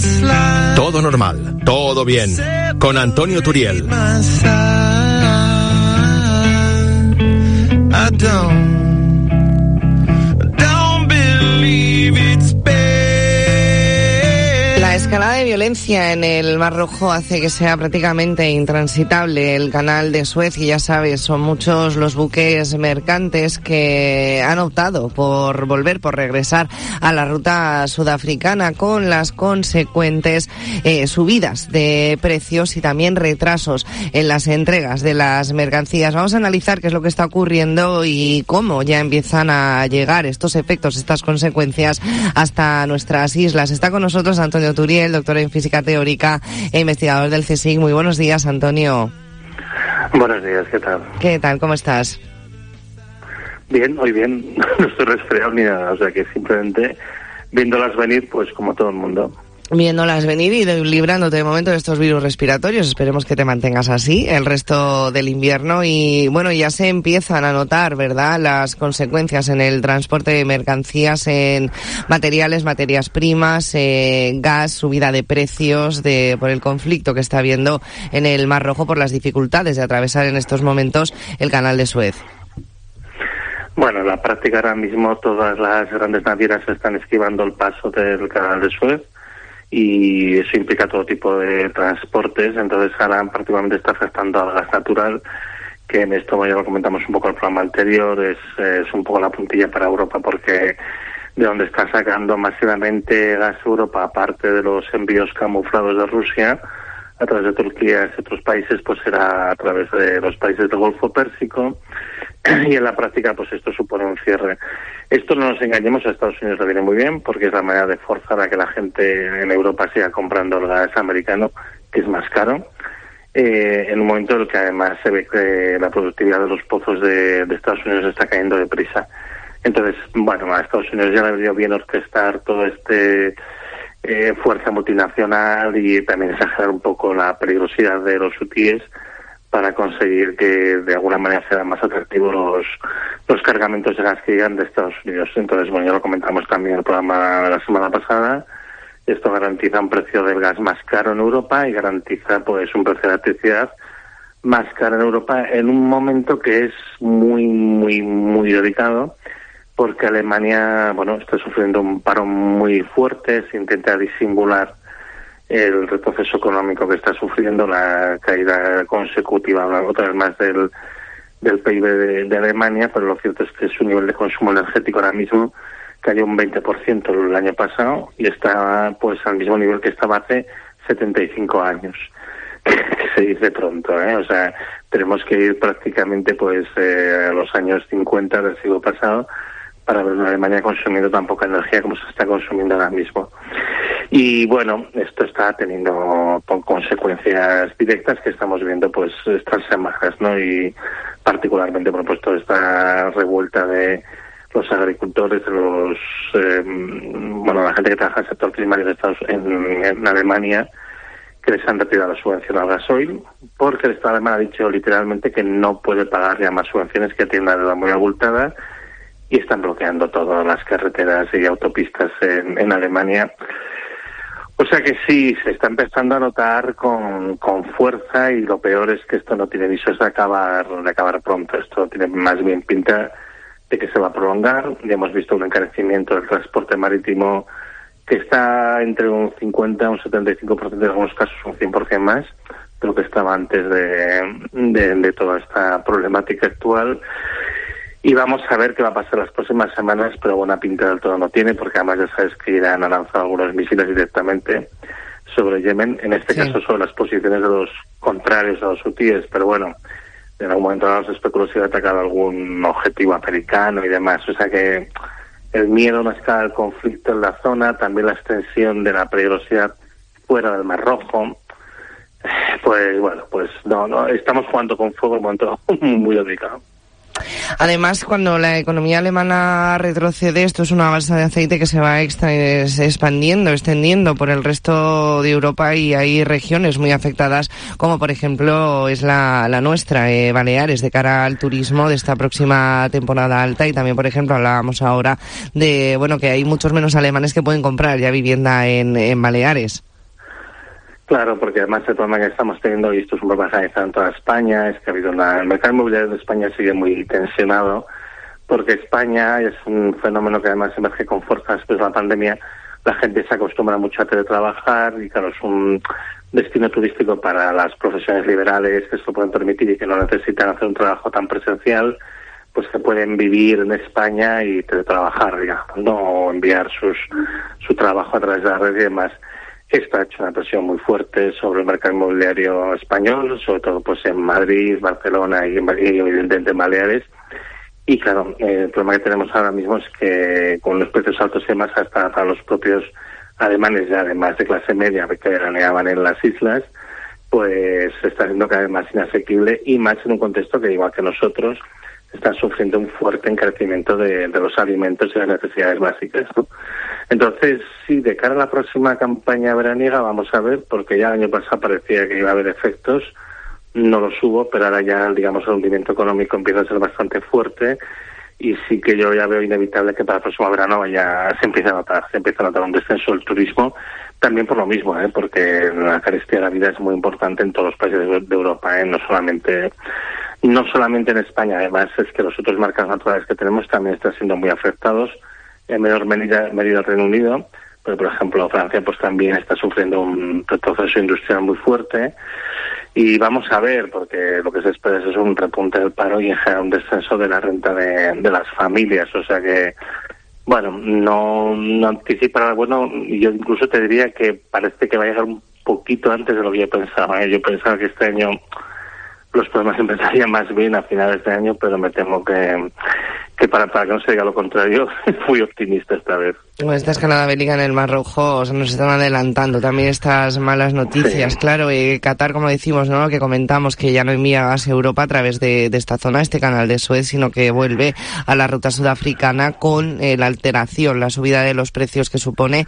Todo normal, todo bien. Con Antonio Turiel. La escalada de violencia en el Mar Rojo hace que sea prácticamente intransitable el canal de Suez y ya sabes, son muchos los buques mercantes que han optado por regresar a la ruta sudafricana con las consecuentes subidas de precios y también retrasos en las entregas de las mercancías. Vamos a analizar qué es lo que está ocurriendo y cómo ya empiezan a llegar estos efectos, estas consecuencias hasta nuestras islas. Está con nosotros Antonio Turiel, doctor en física teórica e investigador del CSIC. Muy buenos días, Antonio. Buenos días, ¿qué tal? ¿Qué tal? ¿Cómo estás? Bien, hoy bien. No estoy resfriado ni nada, o sea que simplemente viéndolas venir, pues como todo el mundo. Viéndolas venir y librándote de momento de estos virus respiratorios. Esperemos que te mantengas así el resto del invierno. Y bueno, ya se empiezan a notar, ¿verdad?, las consecuencias en el transporte de mercancías, en materiales, materias primas, gas, subida de precios por el conflicto que está habiendo en el Mar Rojo por las dificultades de atravesar en estos momentos el canal de Suez. Bueno, en la práctica ahora mismo todas las grandes navieras están esquivando el paso del canal de Suez, y eso implica todo tipo de transportes. Entonces ahora particularmente está afectando al gas natural, que en esto ya lo comentamos un poco en el programa anterior, es un poco la puntilla para Europa, porque de donde está sacando masivamente gas Europa, aparte de los envíos camuflados de Rusia a través de Turquía y otros países, pues será a través de los países del Golfo Pérsico, y en la práctica pues esto supone un cierre. Esto, no nos engañemos, a Estados Unidos le viene muy bien porque es la manera de forzar a que la gente en Europa siga comprando el gas americano, que es más caro, en un momento en el que además se ve que la productividad de los pozos de Estados Unidos está cayendo deprisa. Entonces, bueno, a Estados Unidos ya le venido bien orquestar todo fuerza multinacional y también exagerar un poco la peligrosidad de los hutíes para conseguir que de alguna manera sean más atractivos los cargamentos de gas que llegan de Estados Unidos. Entonces, bueno, ya lo comentamos también en el programa de la semana pasada. Esto garantiza un precio del gas más caro en Europa y garantiza pues un precio de electricidad más caro en Europa en un momento que es muy, muy, muy delicado, porque Alemania, bueno, está sufriendo un parón muy fuerte, se intenta disimular el retroceso económico que está sufriendo, la caída consecutiva otra vez más del PIB de Alemania, pero lo cierto es que su nivel de consumo energético ahora mismo cayó un 20% el año pasado y está pues al mismo nivel que estaba hace 75 años. Que se dice pronto, ¿eh? O sea, tenemos que ir prácticamente pues a los años 50 del siglo pasado para ver una Alemania consumiendo tan poca energía como se está consumiendo ahora mismo. Y bueno, esto está teniendo consecuencias directas que estamos viendo pues estas semanas, ¿no? Y particularmente por supuesto esta revuelta de los agricultores, de los la gente que trabaja en el sector primario de en Alemania, que les han retirado la subvención al gasoil, porque el Estado alemán ha dicho literalmente que no puede pagar ya más subvenciones, que tiene una deuda muy abultada, y están bloqueando todas las carreteras y autopistas en Alemania. O sea que sí, se está empezando a notar con fuerza, y lo peor es que esto no tiene visos de acabar pronto. Esto tiene más bien pinta de que se va a prolongar. Ya hemos visto un encarecimiento del transporte marítimo que está entre un 50 y un 75%, en algunos casos un 100% más de lo que estaba antes de toda esta problemática actual. Y vamos a ver qué va a pasar las próximas semanas, pero buena pinta del todo no tiene, porque además ya sabes que Irán ha lanzado algunos misiles directamente sobre Yemen, en este caso sobre las posiciones de los contrarios a los hutíes, pero bueno, en algún momento se especuló si ha atacado algún objetivo americano y demás. O sea que el miedo a una escala del conflicto en la zona, también la extensión de la peligrosidad fuera del Mar Rojo, pues bueno, pues no estamos jugando con fuego en un momento muy delicado. Además, cuando la economía alemana retrocede, esto es una balsa de aceite que se va extendiendo por el resto de Europa, y hay regiones muy afectadas, como por ejemplo es la nuestra, Baleares, de cara al turismo de esta próxima temporada alta. Y también, por ejemplo, hablábamos ahora de que hay muchos menos alemanes que pueden comprar ya vivienda en Baleares. Claro, porque además el problema que estamos teniendo, y esto es un problema generalizado en toda España, es que el mercado inmobiliario de España sigue muy tensionado, porque España es un fenómeno que además emerge con fuerza después de la pandemia. La gente se acostumbra mucho a teletrabajar y claro, es un destino turístico para las profesiones liberales que se lo pueden permitir y que no necesitan hacer un trabajo tan presencial, pues que pueden vivir en España y teletrabajar, digamos, no enviar su trabajo a través de la red y demás. Esto ha hecho una presión muy fuerte sobre el mercado inmobiliario español, sobre todo pues en Madrid, Barcelona y evidentemente en Baleares. Y claro, el problema que tenemos ahora mismo es que con los precios altos y demás, hasta para los propios alemanes, ya además de clase media que veraneaban en las islas, pues se está haciendo cada vez más inasequible y más en un contexto que, igual que nosotros, están sufriendo un fuerte encarecimiento de los alimentos y las necesidades básicas, ¿no? Entonces, sí, de cara a la próxima campaña veraniega vamos a ver, porque ya el año pasado parecía que iba a haber efectos, no los hubo, pero ahora ya, digamos, el hundimiento económico empieza a ser bastante fuerte y sí que yo ya veo inevitable que para el próximo verano ya se empiece a notar un descenso del turismo, también por lo mismo, porque la carestía de la vida es muy importante en todos los países de Europa, no solamente en España. Además es que los otros mercados naturales que tenemos también están siendo muy afectados, en menor medida el Reino Unido, pero por ejemplo Francia pues también está sufriendo un retroceso industrial muy fuerte y vamos a ver, porque lo que se espera es un repunte del paro y en general un descenso de la renta de las familias, o sea que bueno, no anticipa nada bueno. Yo incluso te diría que parece que va a llegar un poquito antes de lo que yo pensaba, Yo pensaba que este año los problemas empezarían más bien a finales de año, pero me temo que para que no se diga lo contrario, fui optimista esta vez. Con esta escalada bélica en el Mar Rojo nos están adelantando también estas malas noticias. Sí. Claro, Qatar, como decimos, ¿no? Que comentamos que ya no envía gas a Europa a través de esta zona, este canal de Suez, sino que vuelve a la ruta sudafricana con la alteración, la subida de los precios que supone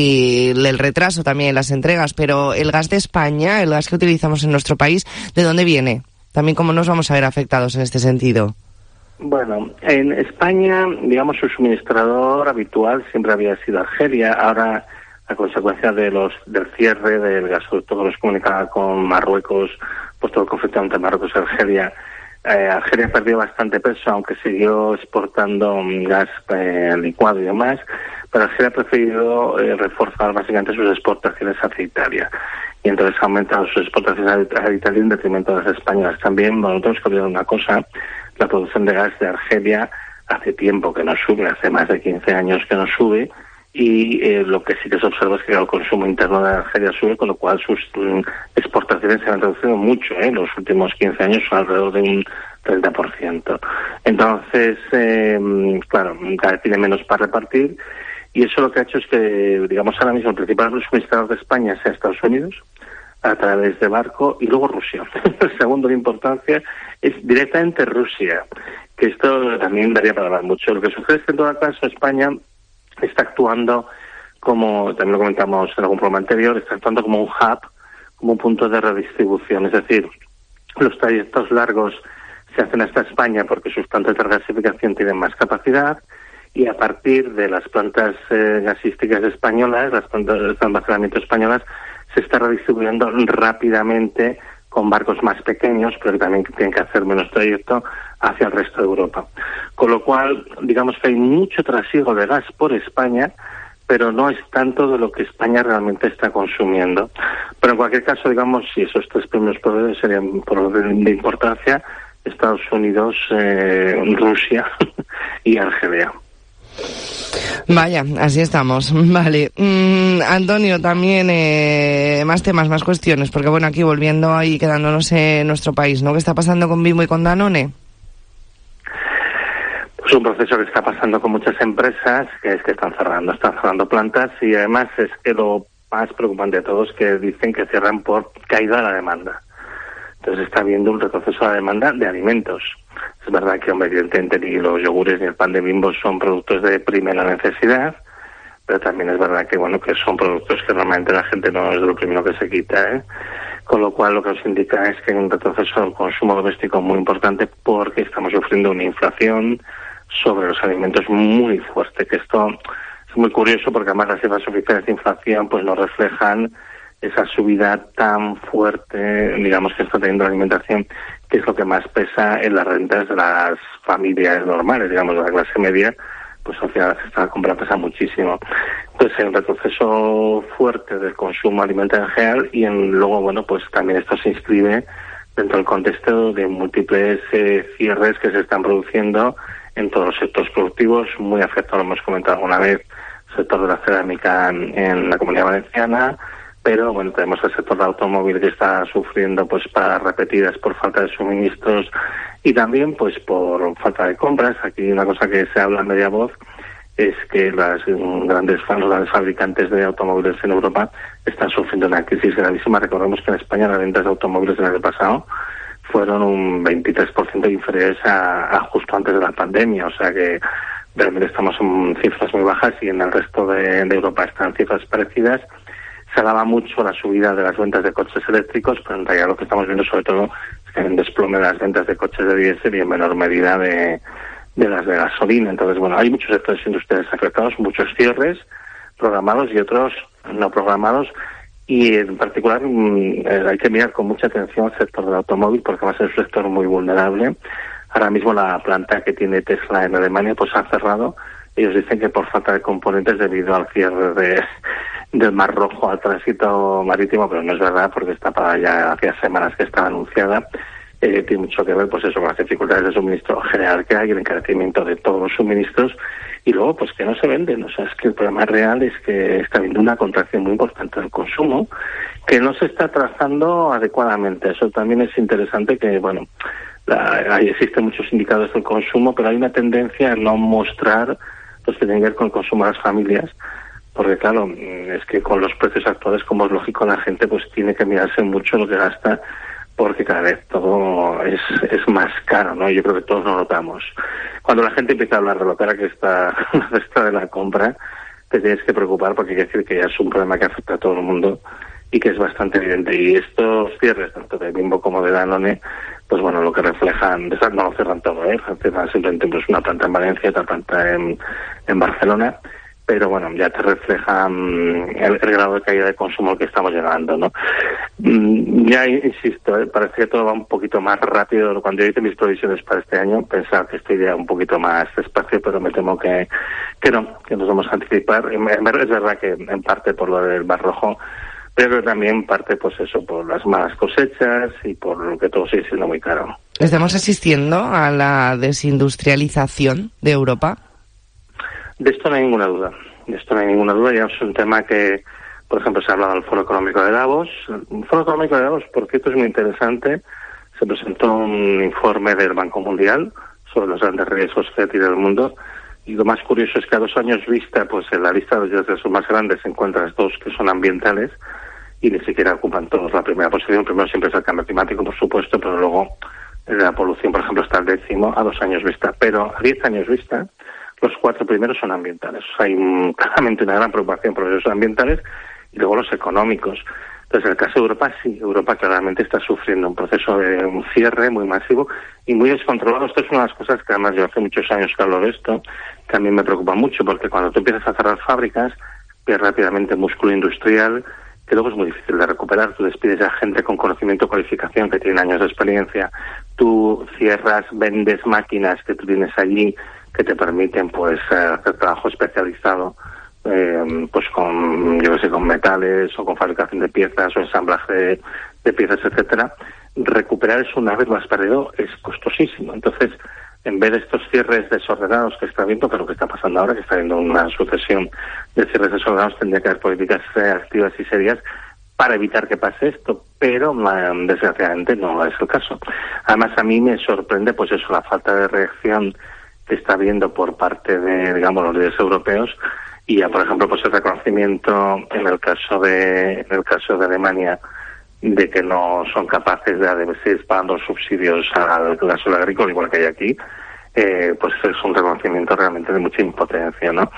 y el retraso también en las entregas. Pero el gas de España, el gas que utilizamos en nuestro país, ¿de dónde viene? También cómo nos vamos a ver afectados en este sentido. Bueno, en España, digamos, su suministrador habitual siempre había sido Argelia. Ahora, a consecuencia del cierre del gasoducto que nos comunicaba con Marruecos, pues todo el conflicto entre Marruecos y Argelia, Argelia perdió bastante peso, aunque siguió exportando gas licuado y demás, pero Argelia ha preferido reforzar básicamente sus exportaciones hacia Italia. Y entonces ha aumentado sus exportaciones a Italia en detrimento de las españolas. También, bueno, tenemos que olvidar una cosa: la producción de gas de Argelia hace tiempo que no sube, hace más de 15 años que no sube, y lo que sí que se observa es que el consumo interno de Argelia sube, con lo cual sus exportaciones se han reducido mucho, en los últimos 15 años son alrededor de un 30%. Entonces, claro, cada vez tiene menos para repartir, y eso lo que ha hecho es que, digamos, ahora mismo el principal suministrador de España sea Estados Unidos, a través de barco, y luego Rusia. El segundo de importancia es directamente Rusia, que esto también daría para hablar mucho. Lo que sucede es que en todo caso España está actuando como, también lo comentamos en algún programa anterior, está actuando como un hub, como un punto de redistribución. Es decir, los trayectos largos se hacen hasta España porque sus plantas de regasificación tienen más capacidad, y a partir de las plantas gasísticas españolas, las plantas de almacenamiento españolas, se está redistribuyendo rápidamente con barcos más pequeños, pero que también tienen que hacer menos trayecto, hacia el resto de Europa. Con lo cual, digamos que hay mucho trasiego de gas por España, pero no es tanto de lo que España realmente está consumiendo. Pero en cualquier caso, digamos, si esos tres primeros proveedores serían por orden de importancia: Estados Unidos, Rusia y Argelia. Vaya, así estamos. Vale. Antonio, también más temas, más cuestiones, porque bueno, aquí volviendo ahí, quedándonos en nuestro país, ¿no? ¿Qué está pasando con Bimbo y con Danone? Pues un proceso que está pasando con muchas empresas, que es que están cerrando plantas, y además es que lo más preocupante de todo es que dicen que cierran por caída de la demanda. Entonces está habiendo un retroceso a la demanda de alimentos. Es verdad que, hombre, evidentemente ni los yogures ni el pan de Bimbo son productos de primera necesidad, pero también es verdad que, bueno, que son productos que normalmente la gente no es de lo primero que se quita, Con lo cual lo que nos indica es que hay un retroceso del consumo doméstico muy importante, porque estamos sufriendo una inflación sobre los alimentos muy fuerte, que esto es muy curioso porque además las cifras oficiales de inflación pues no reflejan esa subida tan fuerte, digamos, que está teniendo la alimentación, que es lo que más pesa en las rentas de las familias normales, digamos, de la clase media, pues al final la compra pesa muchísimo. Entonces hay un retroceso fuerte del consumo alimentario en general y luego, bueno, pues también esto se inscribe dentro del contexto de múltiples cierres que se están produciendo en todos los sectores productivos, muy afectado, lo hemos comentado alguna vez, el sector de la cerámica en la Comunidad Valenciana, pero bueno, tenemos el sector del automóvil que está sufriendo pues paradas repetidas por falta de suministros y también pues por falta de compras. Aquí una cosa que se habla a media voz es que los grandes fabricantes de automóviles en Europa están sufriendo una crisis gravísima. Recordemos que en España las ventas de automóviles el año pasado fueron un 23% inferiores a justo antes de la pandemia, o sea que realmente estamos en cifras muy bajas y en el resto de Europa están cifras parecidas. Se alaba mucho la subida de las ventas de coches eléctricos, pero en realidad lo que estamos viendo sobre todo es que hay un desplome de las ventas de coches de diésel y en menor medida de las de gasolina. Entonces, bueno, hay muchos sectores industriales afectados, muchos cierres programados y otros no programados, y en particular hay que mirar con mucha atención el sector del automóvil porque va a ser un sector muy vulnerable. Ahora mismo la planta que tiene Tesla en Alemania pues ha cerrado. Ellos dicen que por falta de componentes debido al cierre del Mar Rojo al tránsito marítimo, pero no es verdad porque está para ya hace semanas que estaba anunciada. Tiene mucho que ver pues eso con las dificultades de suministro general que hay, el encarecimiento de todos los suministros y luego pues que no se venden. O sea, es que el problema real es que está habiendo una contracción muy importante del consumo que no se está trazando adecuadamente. Eso también es interesante que, bueno, existen muchos indicadores del consumo, pero hay una tendencia a no mostrar los que tienen que ver con el consumo de las familias, porque claro, es que con los precios actuales, como es lógico, la gente pues tiene que mirarse mucho lo que gasta, porque cada vez todo es más caro, ¿no? Yo creo que todos lo notamos. Cuando la gente empieza a hablar de lo cara que está la cesta de la compra, te tienes que preocupar porque hay que decir que ya es un problema que afecta a todo el mundo y que es bastante evidente. Y estos cierres, tanto de Bimbo como de Danone, pues bueno, lo que reflejan, no lo cierran todo, cierran simplemente pues una planta en Valencia, otra planta en Barcelona, pero bueno, ya te reflejan el grado de caída de consumo al que estamos llegando, ¿no? Ya insisto, parece que todo va un poquito más rápido. Cuando yo hice mis previsiones para este año, pensaba que esto iría un poquito más despacio, pero me temo que no, que nos vamos a anticipar. Es verdad que en parte por lo del Mar Rojo, pero también parte pues eso, por las malas cosechas y por lo que todo sigue siendo muy caro. ¿Estamos asistiendo a la desindustrialización de Europa? De esto no hay ninguna duda. Ya es un tema que, por ejemplo, se ha hablado del Foro Económico de Davos. El Foro Económico de Davos, por cierto, es muy interesante. Se presentó un informe del Banco Mundial sobre los grandes riesgos que tiene el mundo. Y lo más curioso es que a 2 años vista, pues en la lista de los riesgos más grandes se encuentran 2 que son ambientales y ni siquiera ocupan todos la primera posición. Primero siempre es el cambio climático, por supuesto, pero luego la polución, por ejemplo, está al 10º a 2 años vista. Pero a 10 años vista, los 4 primeros son ambientales. O sea, hay claramente una gran preocupación por los ambientales y luego los económicos. Entonces, en el caso de Europa, sí, Europa claramente está sufriendo un proceso de un cierre muy masivo y muy descontrolado. Esto es una de las cosas que además yo hace muchos años que hablo de esto, que a mí me preocupa mucho, porque cuando tú empiezas a cerrar fábricas, pierdes rápidamente músculo industrial, que luego es muy difícil de recuperar. Tú despides a gente con conocimiento y cualificación que tiene años de experiencia, tú cierras, vendes máquinas que tú tienes allí que te permiten pues hacer trabajo especializado pues con metales o con fabricación de piezas o ensamblaje de piezas, etcétera. Recuperar eso una vez lo has perdido es costosísimo. Entonces, en vez de estos cierres desordenados que está viendo, que es lo que está pasando ahora, que está habiendo una sucesión de cierres desordenados, tendría que haber políticas activas y serias para evitar que pase esto, pero desgraciadamente no es el caso. Además, a mí me sorprende pues eso, la falta de reacción que está habiendo por parte de, digamos, los líderes europeos y ya, por ejemplo, pues el reconocimiento en el caso de Alemania de que no son capaces de seguir pagando subsidios al gasoil agrícola igual que hay aquí, pues es un reconocimiento realmente de mucha impotencia, ¿no?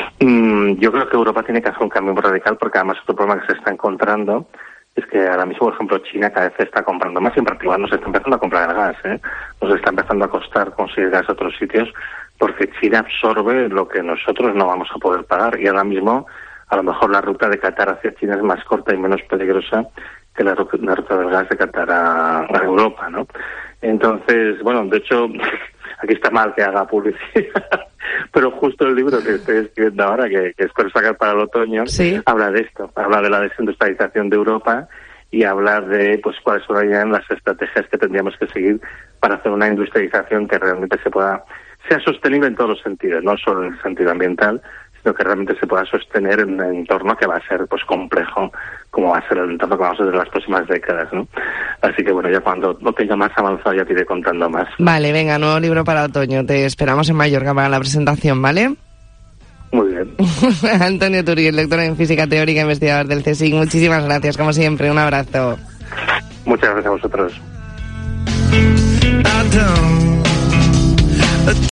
Yo creo que Europa tiene que hacer un cambio muy radical porque además otro problema que se está encontrando es que ahora mismo, por ejemplo, China cada vez se está comprando más, y en particular nos está empezando a comprar el gas, nos está empezando a costar conseguir gas a otros sitios porque China absorbe lo que nosotros no vamos a poder pagar y ahora mismo a lo mejor la ruta de Qatar hacia China es más corta y menos peligrosa que la ruta del gas de Qatar a Europa, ¿no? Entonces, bueno, de hecho, aquí está mal que haga publicidad, pero justo el libro que estoy escribiendo ahora, que espero sacar para el otoño, sí, habla de esto, habla de la desindustrialización de Europa y hablar de pues cuáles serían las estrategias que tendríamos que seguir para hacer una industrialización que realmente sea sostenible en todos los sentidos, no solo en el sentido ambiental, sino que realmente se pueda sostener en un entorno que va a ser pues complejo, como va a ser el entorno que vamos a tener en las próximas décadas, ¿no? Así que bueno, ya cuando lo tenga más avanzado ya te iré contando más. Vale, venga, nuevo libro para otoño. Te esperamos en Mallorca para la presentación, ¿vale? Muy bien. Antonio Turiel, lector en física teórica e investigador del CSIC. Muchísimas gracias, como siempre. Un abrazo. Muchas gracias a vosotros.